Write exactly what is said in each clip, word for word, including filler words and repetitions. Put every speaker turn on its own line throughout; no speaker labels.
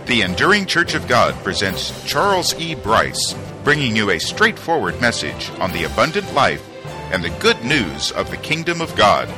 The Enduring Church of God presents Charles E. Bryce, bringing you a straightforward message on the abundant life and the good news of the kingdom of God.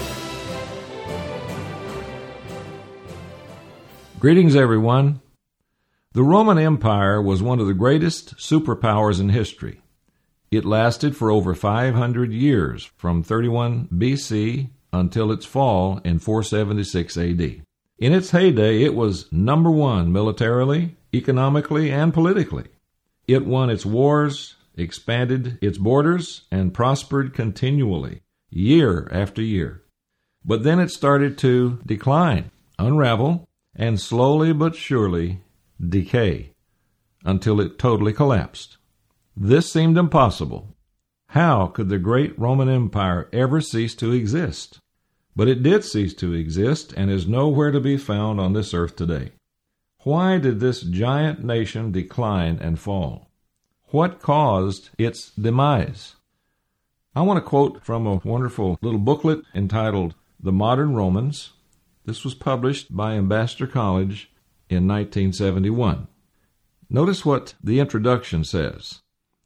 Greetings, everyone. The Roman Empire was one of the greatest superpowers in history. It lasted for over five hundred years, from thirty-one B C until its fall in four seventy-six A D. In its heyday, it was number one militarily, economically, and politically. It won its wars, expanded its borders, and prospered continually, year after year. But then it started to decline, unravel, and slowly but surely decay, until it totally collapsed. This seemed impossible. How could the great Roman Empire ever cease to exist? But it did cease to exist and is nowhere to be found on this earth today. Why did this giant nation decline and fall? What caused its demise? I want to quote from a wonderful little booklet entitled The Modern Romans. This was published by Ambassador College in nineteen seventy-one. Notice what the introduction says.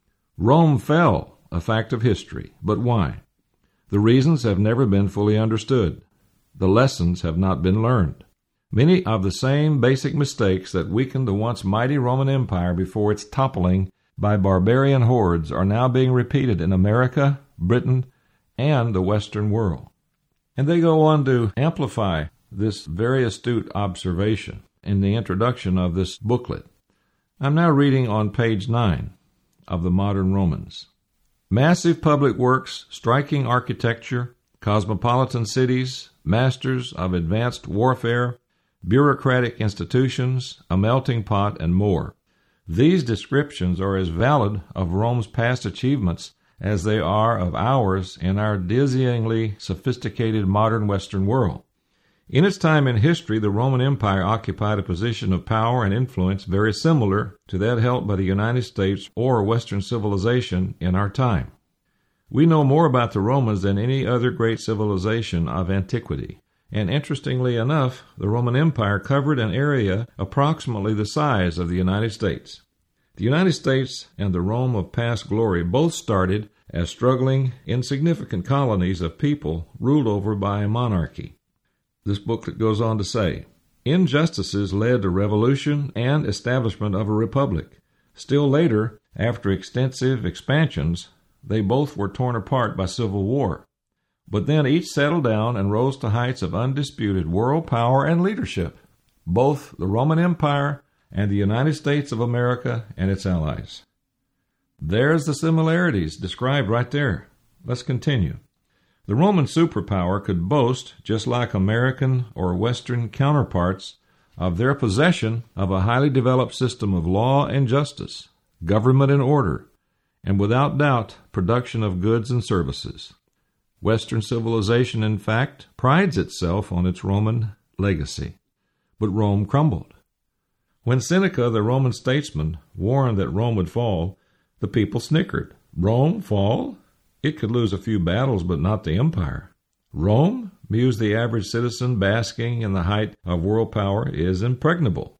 Rome fell, a fact of history, but why? The reasons have never been fully understood. The lessons have not been learned. Many of the same basic mistakes that weakened the once mighty Roman Empire before its toppling by barbarian hordes are now being repeated in America, Britain, and the Western world. And they go on to amplify this very astute observation in the introduction of this booklet. I'm now reading on page nine of the Modern Romans. Massive public works, striking architecture, cosmopolitan cities, masters of advanced warfare, bureaucratic institutions, a melting pot, and more. These descriptions are as valid of Rome's past achievements as they are of ours in our dizzyingly sophisticated modern Western world. In its time in history, the Roman Empire occupied a position of power and influence very similar to that held by the United States or Western civilization in our time. We know more about the Romans than any other great civilization of antiquity, and interestingly enough, the Roman Empire covered an area approximately the size of the United States. The United States and the Rome of past glory both started as struggling, insignificant colonies of people ruled over by a monarchy. This booklet goes on to say, injustices led to revolution and establishment of a republic. Still later, after extensive expansions, they both were torn apart by civil war. But then each settled down and rose to heights of undisputed world power and leadership, both the Roman Empire and the United States of America and its allies. There's the similarities described right there. Let's continue. The Roman superpower could boast, just like American or Western counterparts, of their possession of a highly developed system of law and justice, government and order, and without doubt, production of goods and services. Western civilization, in fact, prides itself on its Roman legacy. But Rome crumbled. When Seneca, the Roman statesman, warned that Rome would fall, the people snickered. Rome fall? It could lose a few battles, but not the empire. Rome, mused the average citizen basking in the height of world power, is impregnable.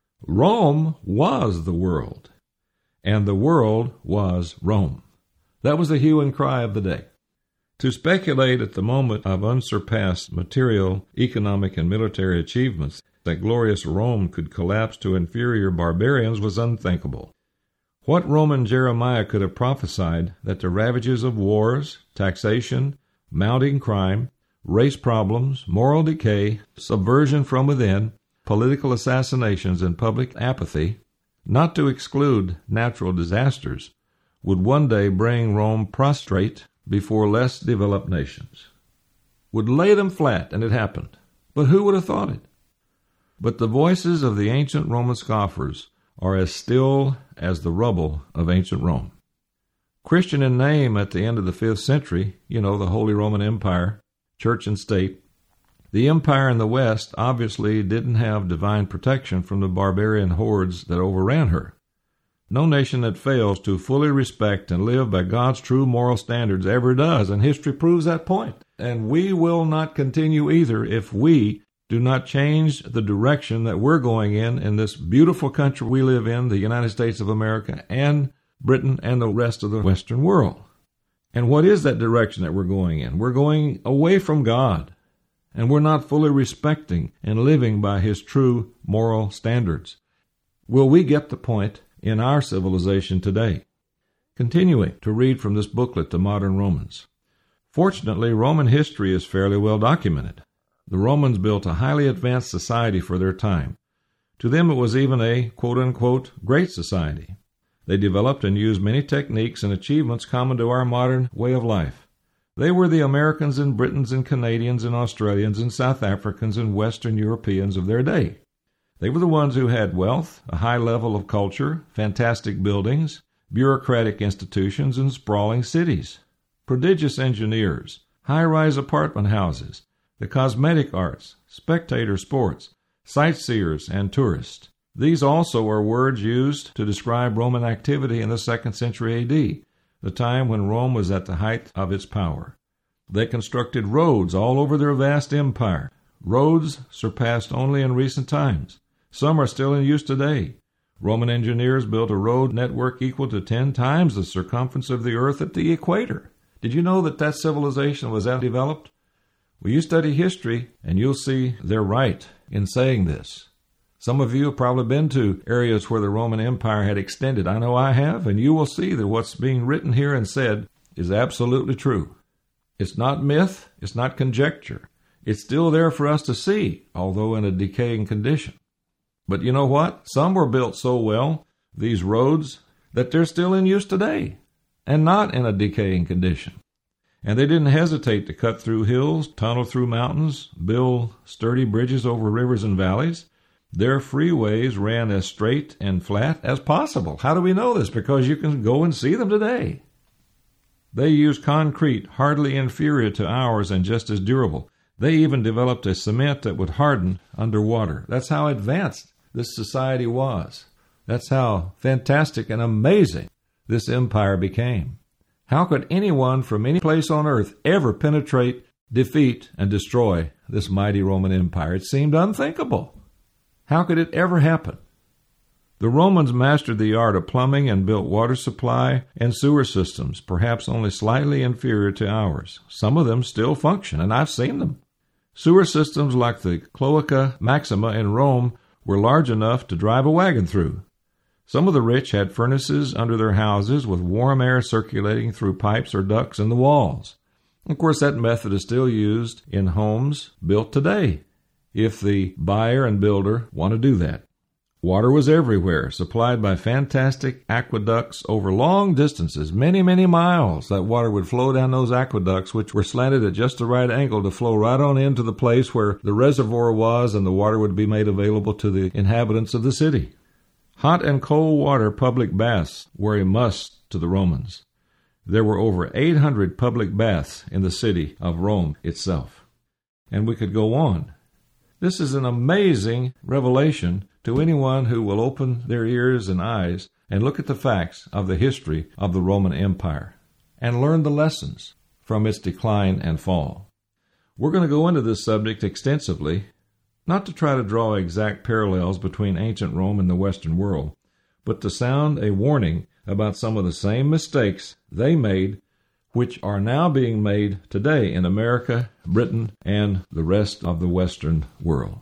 Rome was the world, and the world was Rome. That was the hue and cry of the day. To speculate at the moment of unsurpassed material, economic, and military achievements that glorious Rome could collapse to inferior barbarians was unthinkable. What Roman Jeremiah could have prophesied that the ravages of wars, taxation, mounting crime, race problems, moral decay, subversion from within, political assassinations, and public apathy, not to exclude natural disasters, would one day bring Rome prostrate before less developed nations. Would lay them flat, and it happened. But who would have thought it? But the voices of the ancient Roman scoffers are as still as the rubble of ancient Rome. Christian in name at the end of the fifth century, you know, the Holy Roman Empire, church and state, the empire in the West obviously didn't have divine protection from the barbarian hordes that overran her. No nation that fails to fully respect and live by God's true moral standards ever does, and history proves that point. And we will not continue either if we do not change the direction that we're going in in this beautiful country we live in, the United States of America, and Britain and the rest of the Western world. And what is that direction that we're going in? We're going away from God, and we're not fully respecting and living by His true moral standards. Will we get the point in our civilization today? Continuing to read from this booklet, The Modern Romans. Fortunately, Roman history is fairly well documented. The Romans built a highly advanced society for their time. To them it was even a quote-unquote great society. They developed and used many techniques and achievements common to our modern way of life. They were the Americans and Britons and Canadians and Australians and South Africans and Western Europeans of their day. They were the ones who had wealth, a high level of culture, fantastic buildings, bureaucratic institutions, and sprawling cities, prodigious engineers, high-rise apartment houses, the cosmetic arts, spectator sports, sightseers, and tourists. These also are words used to describe Roman activity in the second century A D, the time when Rome was at the height of its power. They constructed roads all over their vast empire, roads surpassed only in recent times. Some are still in use today. Roman engineers built a road network equal to ten times the circumference of the earth at the equator. Did you know that that civilization was that developed? Well, you study history, and you'll see they're right in saying this. Some of you have probably been to areas where the Roman Empire had extended. I know I have, and you will see that what's being written here and said is absolutely true. It's not myth, it's not conjecture. It's still there for us to see, although in a decaying condition. But you know what? Some were built so well, these roads, that they're still in use today, and not in a decaying condition. And they didn't hesitate to cut through hills, tunnel through mountains, build sturdy bridges over rivers and valleys. Their freeways ran as straight and flat as possible. How do we know this? Because you can go and see them today. They used concrete hardly inferior to ours and just as durable. They even developed a cement that would harden underwater. That's how advanced this society was. That's how fantastic and amazing this empire became. How could anyone from any place on earth ever penetrate, defeat, and destroy this mighty Roman Empire? It seemed unthinkable. How could it ever happen? The Romans mastered the art of plumbing and built water supply and sewer systems, perhaps only slightly inferior to ours. Some of them still function, and I've seen them. Sewer systems like the Cloaca Maxima in Rome were large enough to drive a wagon through. Some of the rich had furnaces under their houses with warm air circulating through pipes or ducts in the walls. Of course, that method is still used in homes built today, if the buyer and builder want to do that. Water was everywhere, supplied by fantastic aqueducts over long distances, many, many miles. That water would flow down those aqueducts, which were slanted at just the right angle to flow right on into the place where the reservoir was, and the water would be made available to the inhabitants of the city. Hot and cold water public baths were a must to the Romans. There were over eight hundred public baths in the city of Rome itself. And we could go on. This is an amazing revelation to anyone who will open their ears and eyes and look at the facts of the history of the Roman Empire and learn the lessons from its decline and fall. We're going to go into this subject extensively, not to try to draw exact parallels between ancient Rome and the Western world, but to sound a warning about some of the same mistakes they made, which are now being made today in America, Britain, and the rest of the Western world.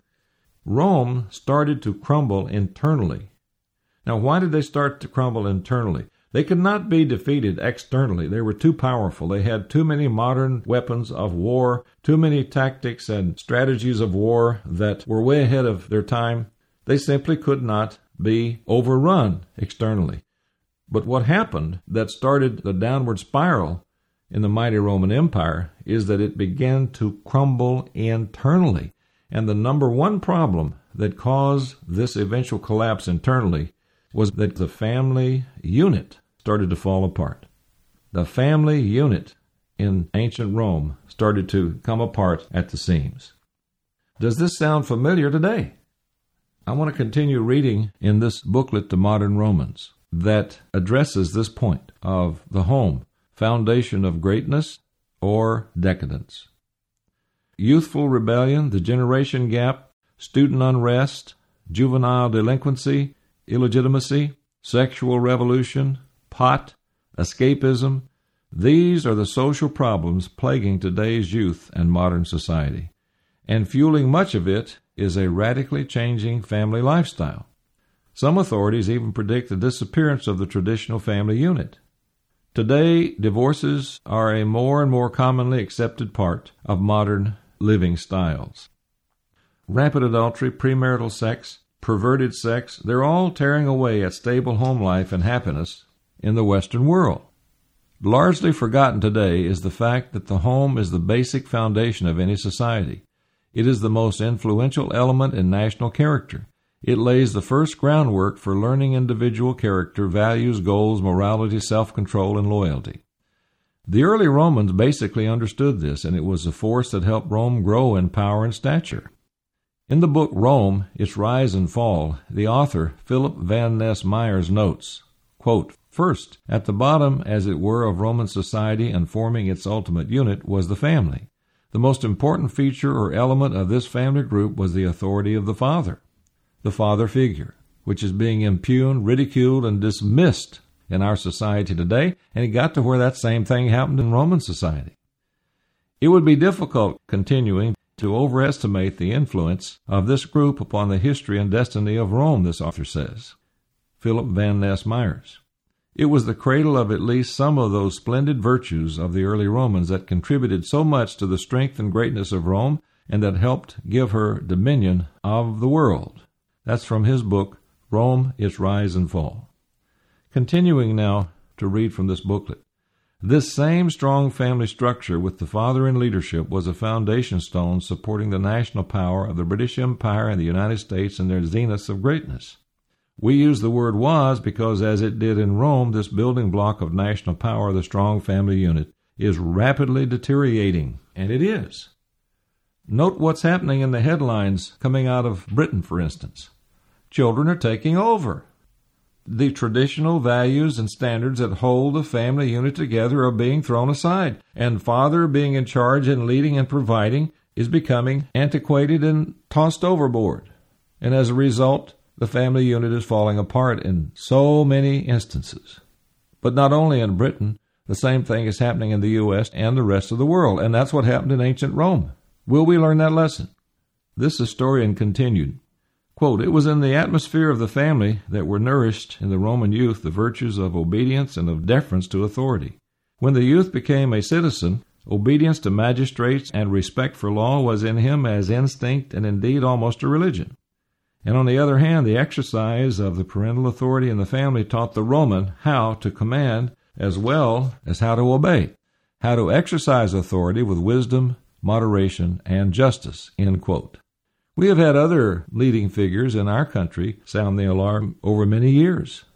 Rome started to crumble internally. Now, why did they start to crumble internally? They could not be defeated externally. They were too powerful. They had too many modern weapons of war, too many tactics and strategies of war that were way ahead of their time. They simply could not be overrun externally. But what happened that started the downward spiral in the mighty Roman Empire is that it began to crumble internally. And the number one problem that caused this eventual collapse internally was that the family unit started to fall apart. The family unit in ancient Rome started to come apart at the seams. Does this sound familiar today? I want to continue reading in this booklet, The Modern Romans, that addresses this point of the home, foundation of greatness or decadence. youthful rebellion, the generation gap, student unrest, juvenile delinquency, illegitimacy, sexual revolution, pot, escapism. These are the social problems plaguing today's youth and modern society, and fueling much of it is a radically changing family lifestyle. Some authorities even predict the disappearance of the traditional family unit. Today, divorces are a more and more commonly accepted part of modern living styles. Rampant adultery, premarital sex, perverted sex, they're all tearing away at stable home life and happiness in the Western world. Largely forgotten today is the fact that the home is the basic foundation of any society. It is the most influential element in national character. It lays the first groundwork for learning individual character, values, goals, morality, self-control, and loyalty. The early Romans basically understood this, and it was a force that helped Rome grow in power and stature. In the book Rome, Its Rise and Fall, the author, Philip Van Ness Myers, notes, quote, "First, at the bottom, as it were, of Roman society and forming its ultimate unit was the family. The most important feature or element of this family group was the authority of the father. The father figure, which is being impugned, ridiculed, and dismissed in our society today, and it got to where that same thing happened in Roman society. It would be difficult, continuing, to overestimate the influence of this group upon the history and destiny of Rome, this author says." Philip Van Ness Myers. It was the cradle of at least some of those splendid virtues of the early Romans that contributed so much to the strength and greatness of Rome and that helped give her dominion of the world. That's from his book, Rome, Its Rise and Fall. Continuing now to read from this booklet. This same strong family structure with the father in leadership was a foundation stone supporting the national power of the British Empire and the United States in their zeniths of greatness. We use the word was because, as it did in Rome, this building block of national power, the strong family unit, is rapidly deteriorating, and it is. Note what's happening in the headlines coming out of Britain, for instance. Children are taking over. The traditional values and standards that hold the family unit together are being thrown aside, and father being in charge and leading and providing is becoming antiquated and tossed overboard. And as a result, the family unit is falling apart in so many instances. But not only in Britain, the same thing is happening in the U S and the rest of the world, and that's what happened in ancient Rome. Will we learn that lesson? This historian continued, quote, "It was in the atmosphere of the family that were nourished in the Roman youth the virtues of obedience and of deference to authority. When the youth became a citizen, obedience to magistrates and respect for law was in him as instinct and indeed almost a religion. And on the other hand, the exercise of the parental authority in the family taught the Roman how to command as well as how to obey, how to exercise authority with wisdom, moderation, and justice," end quote. We have had other leading figures in our country sound the alarm over many years,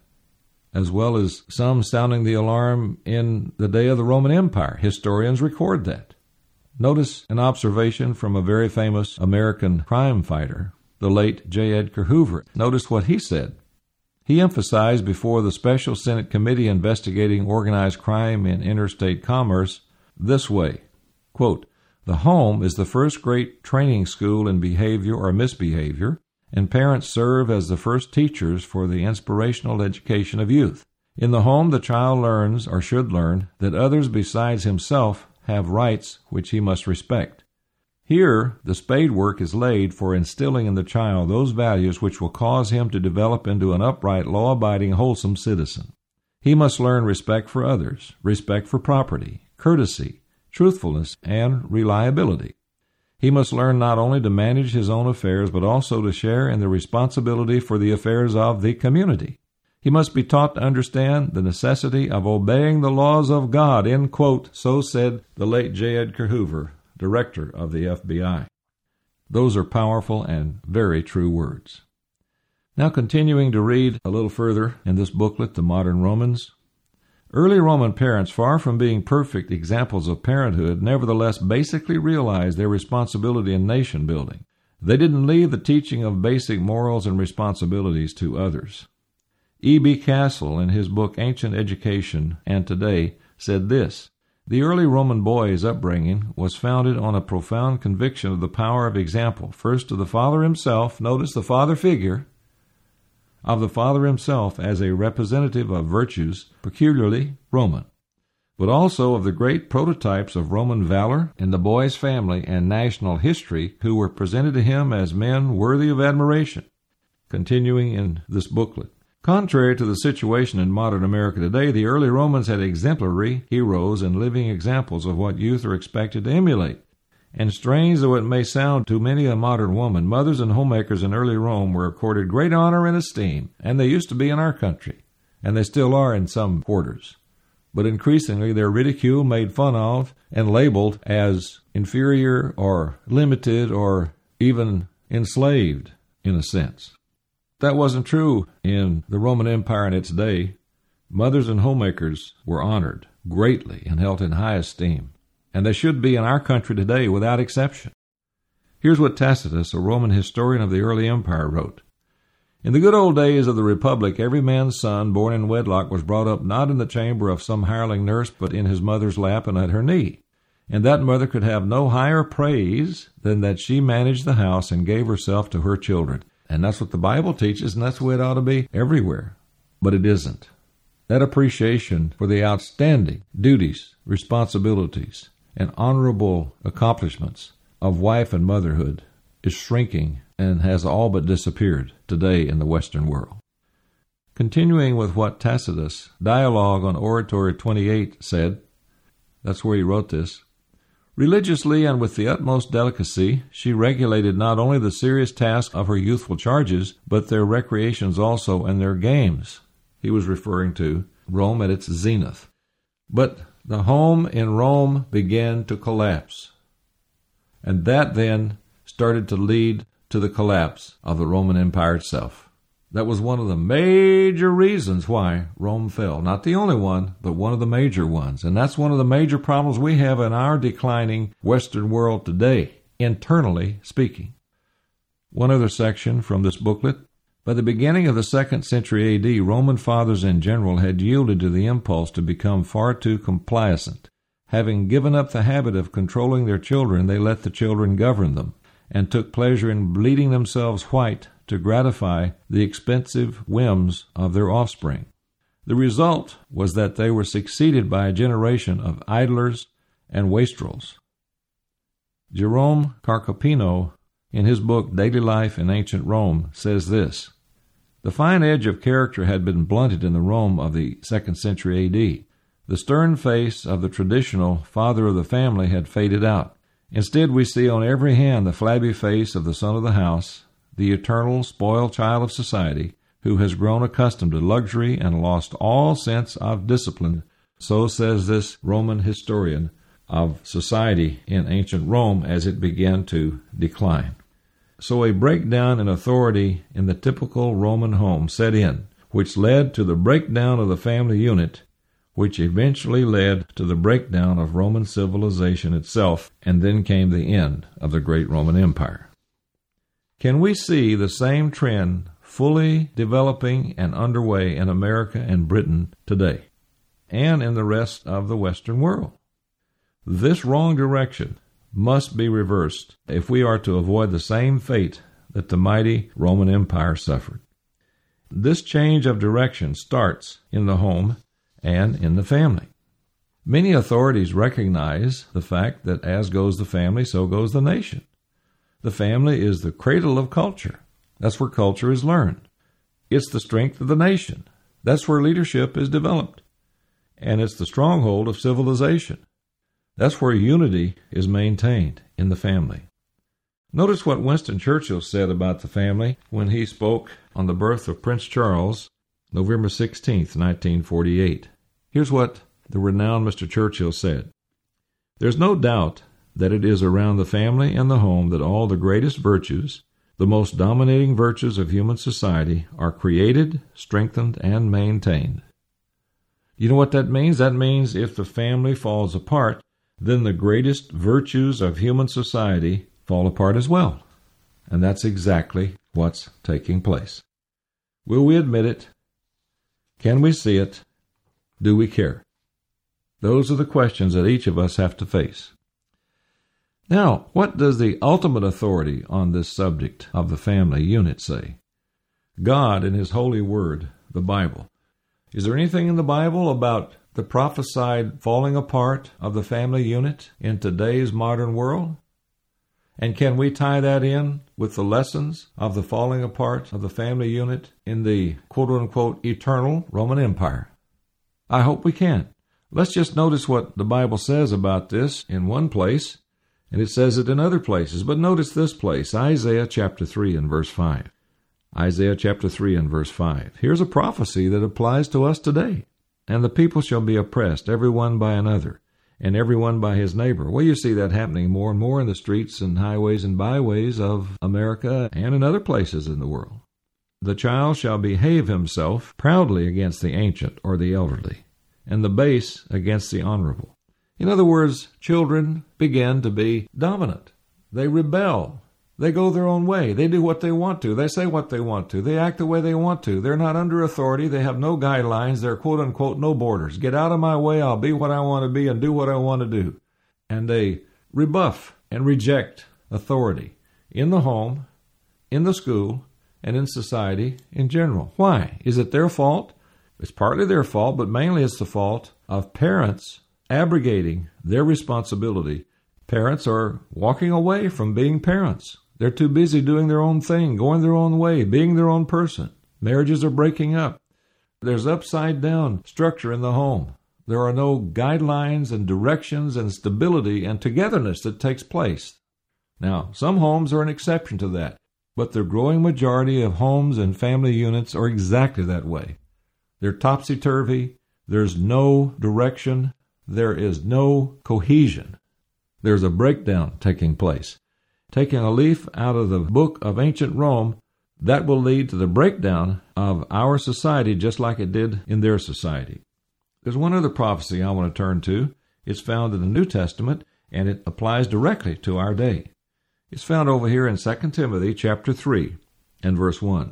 as well as some sounding the alarm in the day of the Roman Empire. Historians record that. Notice an observation from a very famous American crime fighter, the late J. Edgar Hoover. Notice what he said. He emphasized before the Special Senate Committee investigating organized crime in interstate commerce this way, quote, "The home is the first great training school in behavior or misbehavior, and parents serve as the first teachers for the inspirational education of youth. In the home, the child learns, or should learn, that others besides himself have rights which he must respect. Here, the spade work is laid for instilling in the child those values which will cause him to develop into an upright, law-abiding, wholesome citizen. He must learn respect for others, respect for property, courtesy, truthfulness, and reliability. He must learn not only to manage his own affairs, but also to share in the responsibility for the affairs of the community. He must be taught to understand the necessity of obeying the laws of God," end quote, so said the late J. Edgar Hoover, director of the F B I. Those are powerful and very true words. Now continuing to read a little further in this booklet, The Modern Romans. Early Roman parents, far from being perfect examples of parenthood, nevertheless basically realized their responsibility in nation building. They didn't leave the teaching of basic morals and responsibilities to others. E B Castle, in his book Ancient Education and Today, said this, The early Roman boy's upbringing was founded on a profound conviction of the power of example, first of the father himself, notice the father figure, of the father himself as a representative of virtues peculiarly Roman, but also of the great prototypes of Roman valor in the boy's family and national history who were presented to him as men worthy of admiration. Continuing in this booklet. Contrary to the situation in modern America today, the early Romans had exemplary heroes and living examples of what youth are expected to emulate. And strange though it may sound to many a modern woman, mothers and homemakers in early Rome were accorded great honor and esteem, and they used to be in our country, and they still are in some quarters. But increasingly they're ridiculed, made fun of, and labeled as inferior or limited or even enslaved in a sense. That wasn't true in the Roman Empire in its day. Mothers and homemakers were honored greatly and held in high esteem, and they should be in our country today without exception. Here's what Tacitus, a Roman historian of the early empire, wrote. In the good old days of the Republic, every man's son born in wedlock was brought up not in the chamber of some hireling nurse, but in his mother's lap and at her knee. And that mother could have no higher praise than that she managed the house and gave herself to her children. And that's what the Bible teaches, and that's the way it ought to be everywhere. But it isn't. That appreciation for the outstanding duties, responsibilities, and honorable accomplishments of wife and motherhood is shrinking and has all but disappeared today in the Western world. Continuing with what Tacitus, Dialogue on Oratory twenty-eight, said, that's where he wrote this, religiously and with the utmost delicacy, she regulated not only the serious task of her youthful charges, but their recreations also and their games. He was referring to Rome at its zenith. But the home in Rome began to collapse. And that then started to lead to the collapse of the Roman Empire itself. That was one of the major reasons why Rome fell. Not the only one, but one of the major ones. And that's one of the major problems we have in our declining Western world today, internally speaking. One other section from this booklet. By the beginning of the second century A D, Roman fathers in general had yielded to the impulse to become far too complacent. Having given up the habit of controlling their children, they let the children govern them, and took pleasure in bleeding themselves white to gratify the expensive whims of their offspring. The result was that they were succeeded by a generation of idlers and wastrels. Jerome Carcopino, in his book Daily Life in Ancient Rome, says this, the fine edge of character had been blunted in the Rome of the second century A D. The stern face of the traditional father of the family had faded out. Instead, we see on every hand the flabby face of the son of the house, the eternal spoiled child of society, who has grown accustomed to luxury and lost all sense of discipline. So says this Roman historian of society in ancient Rome as it began to decline. So a breakdown in authority in the typical Roman home set in, which led to the breakdown of the family unit, which eventually led to the breakdown of Roman civilization itself, and then came the end of the great Roman Empire. Can we see the same trend fully developing and underway in America and Britain today, and in the rest of the Western world? This wrong direction must be reversed if we are to avoid the same fate that the mighty Roman Empire suffered. This change of direction starts in the home and in the family. Many authorities recognize the fact that as goes the family, so goes the nation. The family is the cradle of culture. That's where culture is learned. It's the strength of the nation. That's where leadership is developed. And it's the stronghold of civilization. That's where unity is maintained in the family. Notice what Winston Churchill said about the family when he spoke on the birth of Prince Charles, November sixteenth, nineteen forty-eight. Here's what the renowned Mister Churchill said. There's no doubt that it is around the family and the home that all the greatest virtues, the most dominating virtues of human society, are created, strengthened, and maintained. You know what that means? That means if the family falls apart, then the greatest virtues of human society fall apart as well. And that's exactly what's taking place. Will we admit it? Can we see it? Do we care? Those are the questions that each of us have to face. Now, what does the ultimate authority on this subject of the family unit say? God in His holy word, the Bible. Is there anything in the Bible about the prophesied falling apart of the family unit in today's modern world? And can we tie that in with the lessons of the falling apart of the family unit in the quote-unquote eternal Roman Empire? I hope we can. Let's just notice what the Bible says about this in one place, and it says it in other places. But notice this place, Isaiah chapter three and verse five. Isaiah chapter three and verse five. Here's a prophecy that applies to us today. And the people shall be oppressed, every one by another, and every one by his neighbor. Well, you see that happening more and more in the streets and highways and byways of America and in other places in the world. The child shall behave himself proudly against the ancient or the elderly, and the base against the honorable. In other words, children begin to be dominant. They rebel. They go their own way. They do what they want to. They say what they want to. They act the way they want to. They're not under authority. They have no guidelines. They're quote-unquote no borders. Get out of my way. I'll be what I want to be and do what I want to do. And they rebuff and reject authority in the home, in the school, and in society in general. Why? Is it their fault? It's partly their fault, but mainly it's the fault of parents abrogating their responsibility. Parents are walking away from being parents. They're too busy doing their own thing, going their own way, being their own person. Marriages are breaking up. There's upside-down structure in the home. There are no guidelines and directions and stability and togetherness that takes place. Now, some homes are an exception to that, but the growing majority of homes and family units are exactly that way. They're topsy-turvy. There's no direction. There is no cohesion. There's a breakdown taking place. Taking a leaf out of the book of ancient Rome, that will lead to the breakdown of our society just like it did in their society. There's one other prophecy I want to turn to. It's found in the New Testament, and it applies directly to our day. It's found over here in Second Timothy chapter three and verse one.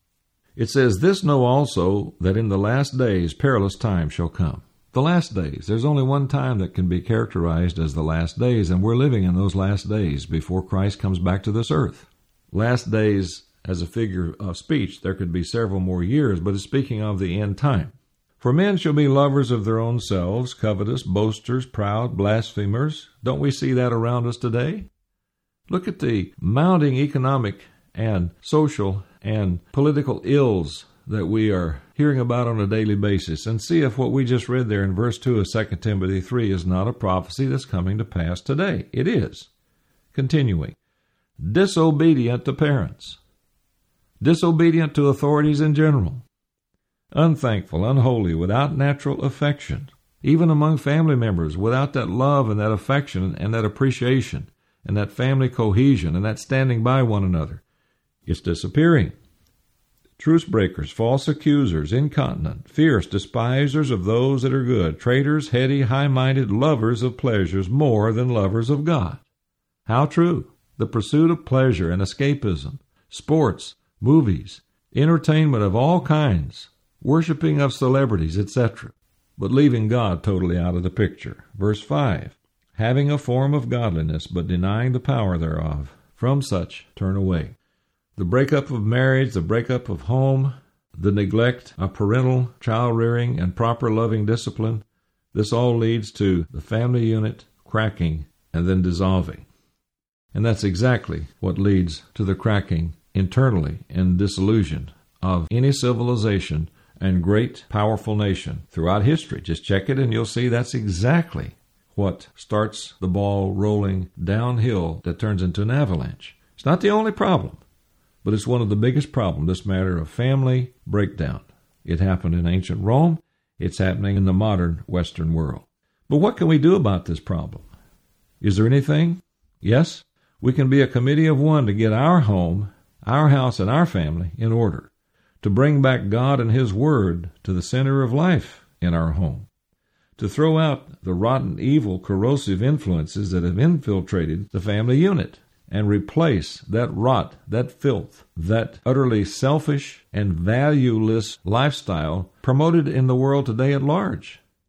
It says, "This know also, that in the last days perilous times shall come." The last days. There's only one time that can be characterized as the last days, and we're living in those last days before Christ comes back to this earth. Last days, as a figure of speech, there could be several more years, but it's speaking of the end time. "For men shall be lovers of their own selves, covetous, boasters, proud, blasphemers." Don't we see that around us today? Look at the mounting economic and social and political ills that we are hearing about on a daily basis, and see if what we just read there in verse two of Second Timothy three is not a prophecy that's coming to pass today. It is. Continuing. "Disobedient to parents." Disobedient to authorities in general. "Unthankful, unholy, without natural affection." Even among family members, without that love and that affection and that appreciation and that family cohesion and that standing by one another. It's disappearing. "Truce breakers, false accusers, incontinent, fierce, despisers of those that are good, traitors, heady, high-minded, lovers of pleasures more than lovers of God." How true. The pursuit of pleasure and escapism, sports, movies, entertainment of all kinds, worshiping of celebrities, et cetera, but leaving God totally out of the picture. Verse five, "Having a form of godliness, but denying the power thereof, from such turn away." The breakup of marriage, the breakup of home, the neglect of parental child-rearing and proper loving discipline, this all leads to the family unit cracking and then dissolving. And that's exactly what leads to the cracking internally and dissolution of any civilization and great, powerful nation throughout history. Just check it and you'll see that's exactly what starts the ball rolling downhill that turns into an avalanche. It's not the only problem, but it's one of the biggest problems, this matter of family breakdown. It happened in ancient Rome. It's happening in the modern Western world. But what can we do about this problem? Is there anything? Yes, we can be a committee of one to get our home, our house, and our family in order, to bring back God and His Word to the center of life in our home, to throw out the rotten, evil, corrosive influences that have infiltrated the family unit, and replace that rot, that filth, that utterly selfish and valueless lifestyle promoted in the world today at large.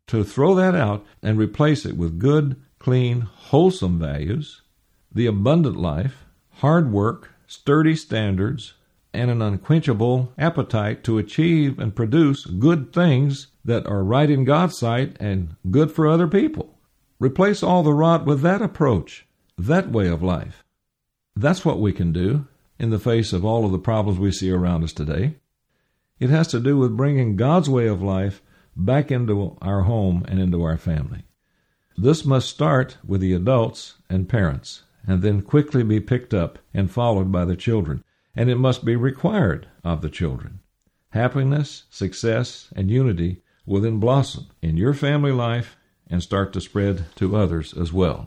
to throw that out and replace it with good, clean, wholesome values, the abundant life, hard work, sturdy standards, and an unquenchable appetite to achieve and produce good things that are right in God's sight and good for other people. Replace all the rot with that approach, that way of life. That's what we can do in the face of all of the problems we see around us today. It has to do with bringing God's way of life back into our home and into our family. This must start with the adults and parents, and then quickly be picked up and followed by the children. And it must be required of the children. Happiness, success, and unity will then blossom in your family life and start to spread to others as well.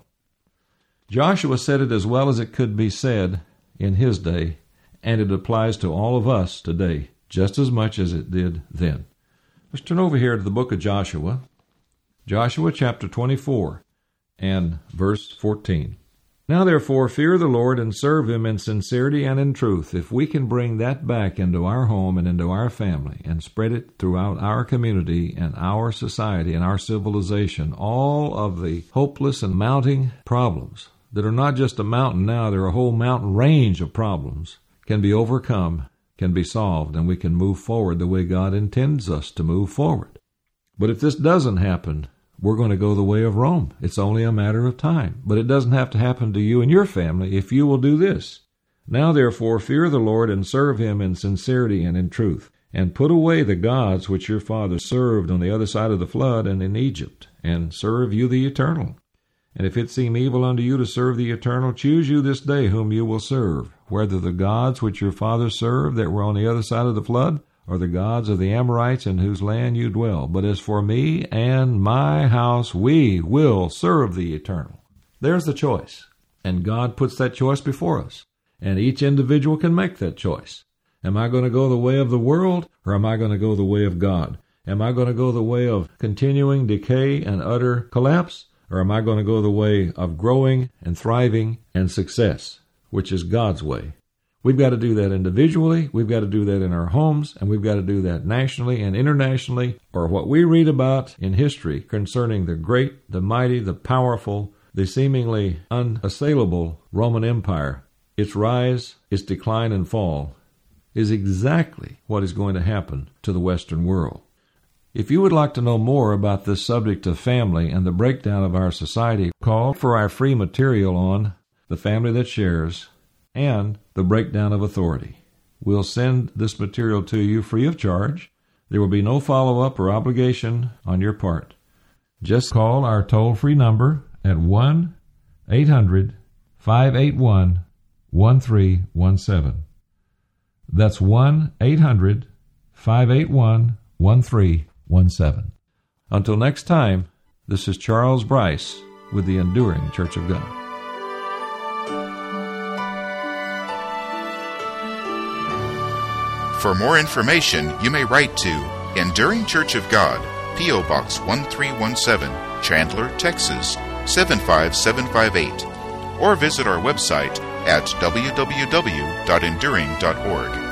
Joshua said it as well as it could be said in his day, and it applies to all of us today just as much as it did then. Let's turn over here to the book of Joshua, Joshua chapter twenty-four and verse fourteen. Now therefore fear the Lord and serve him in sincerity and in truth. If we can bring that back into our home and into our family and spread it throughout our community and our society and our civilization, all of the hopeless and mounting problems that are not just a mountain now, they're a whole mountain range of problems, can be overcome, can be solved, and we can move forward the way God intends us to move forward. But if this doesn't happen, we're going to go the way of Rome. It's only a matter of time. But it doesn't have to happen to you and your family if you will do this. Now therefore fear the Lord and serve him in sincerity and in truth, and put away the gods which your fathers served on the other side of the flood and in Egypt, and serve you the Eternal. And if it seem evil unto you to serve the Eternal, choose you this day whom you will serve, whether the gods which your fathers served that were on the other side of the flood, or the gods of the Amorites in whose land you dwell. But as for me and my house, we will serve the Eternal. There's the choice. And God puts that choice before us. And each individual can make that choice. Am I going to go the way of the world, or am I going to go the way of God? Am I going to go the way of continuing decay and utter collapse, or am I going to go the way of growing and thriving and success, which is God's way? We've got to do that individually, we've got to do that in our homes, and we've got to do that nationally and internationally, or what we read about in history concerning the great, the mighty, the powerful, the seemingly unassailable Roman Empire, its rise, its decline and fall, is exactly what is going to happen to the Western world. If you would like to know more about this subject of family and the breakdown of our society, call for our free material on The Family That Shares and The Breakdown of Authority. We'll send this material to you free of charge. There will be no follow-up or obligation on your part. Just call our toll-free number at one eight hundred five eight one one three one seven. That's one eight hundred five eight one one three one seven. Until next time, this is Charles Bryce with the Enduring Church of God.
For more information, you may write to Enduring Church of God, P O. Box one three one seven, Chandler, Texas seven five seven five eight, or visit our website at w w w dot enduring dot org.